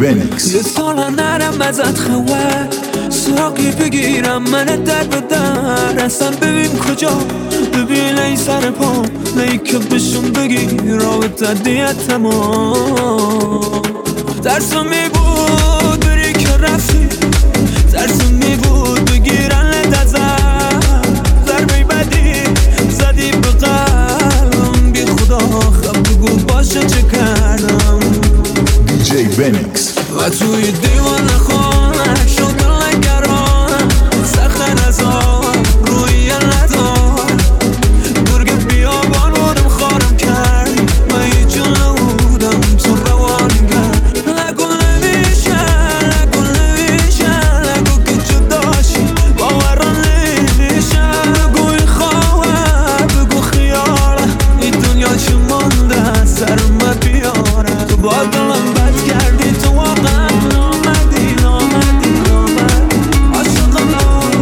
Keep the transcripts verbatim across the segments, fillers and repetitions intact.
بنیکس. یه سالا نرم ازت خبر سراغی بگیرم من در به در، اصلا ببین کجا، ببین ای سر پا نهی که بشون بگیر رابطه دیت تمام. ترسم می بود بری که رفتی، ترسم می بود بگیرن لدزم، ضربه بدی زدی به قلبم، بی خدا خب بگو باشه چه کردم. دیجی بنیکس. و توی دیوان خانه شدن نگران، سخت نزار روی ندار، گرگ بیابان بودم خارم کردی، من یه جون نبودم تو روان کرد. لگو نمیشه لگو نمیشه لگو که جداشی باورم نمیشه، بگو این خواه بگو خیاله این دنیا چه مانده سرم بیاره. تو با دلم بد کردی تو واقعا نامدی نامدی نامد عاشقم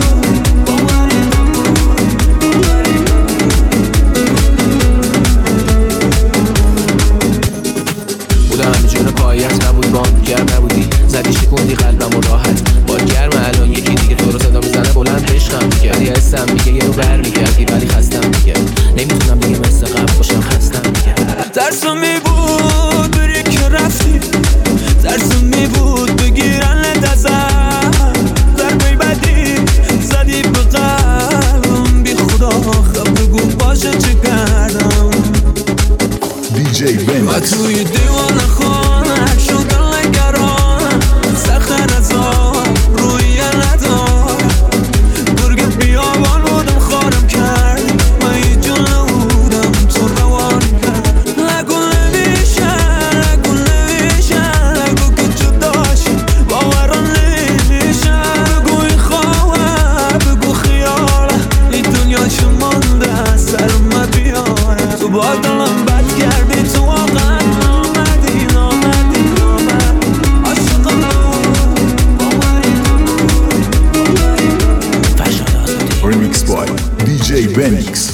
بودم همینجور پایت نبود بام گرم نبودی، زدی شکوندی قلبم و راحت با گرم. الان یکی دیگه تو رو صدا میزنه بلند عشقم میگه، ولی حسم میگه یه رو بر میگردی ولی خستم میگه، نمیتونم دیگه مثل قبل باشم خستم میگه. ترسم میبود بری که رفتی، ترسم میبود بگیرن لدزم، ضربه بدی زدی به قلبم، بی خدا خب بگو باشه چه کردم. دیجی بنیکس. و توی دیوان خانه شدن نگران، سخت نزار روی ندار، گرگ بیابان بودم خارم کردی، من یه جون نبودم تو روان کرد. لگو نمیشه لگو نمیشه لگو که جداشی باورم نمیشه، بگو این خواه بگو خیاله این دنیا چه مانده سرم بیاره. تو با دلم بد کردی تو واقعا نامدی نامدی نامد عاشقم ریمیکس بای دیجی بنیکس.